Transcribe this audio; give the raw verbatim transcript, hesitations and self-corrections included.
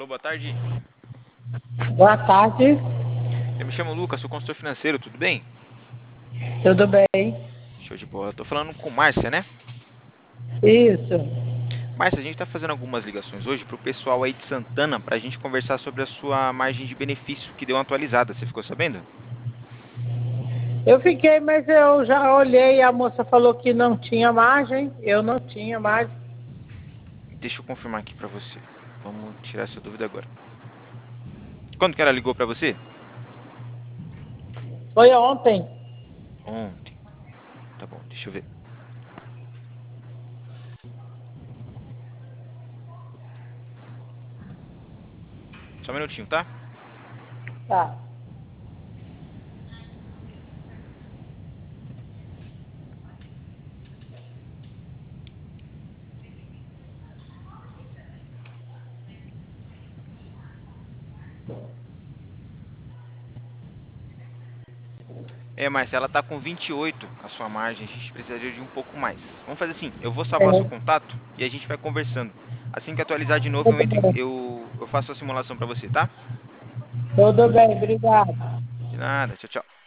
boa tarde. Boa tarde, Eu me chamo Lucas, sou consultor financeiro, tudo bem? tudo bem? Show de bola. Tô falando com Márcia, né? Isso. Márcia, a gente tá fazendo algumas ligações hoje pro pessoal aí de Santana pra gente conversar sobre a sua margem de benefício que deu uma atualizada. Você ficou sabendo? Eu fiquei, mas eu já olhei, a moça falou que não tinha margem, eu não tinha margem. Deixa eu confirmar aqui pra você. Vamos tirar essa dúvida agora. Quando que ela ligou pra você? Foi ontem. Ontem. Tá bom, deixa eu ver. Só um minutinho, tá? Tá. É, Márcia, ela tá com vinte e oito a sua margem, a gente precisaria de um pouco mais. Vamos fazer assim, eu vou salvar seu É, contato e a gente vai conversando. Assim que atualizar de novo, eu, tudo entro em- bem. eu, eu faço a simulação pra você, tá? Tudo bem, obrigado. De nada, tchau, tchau.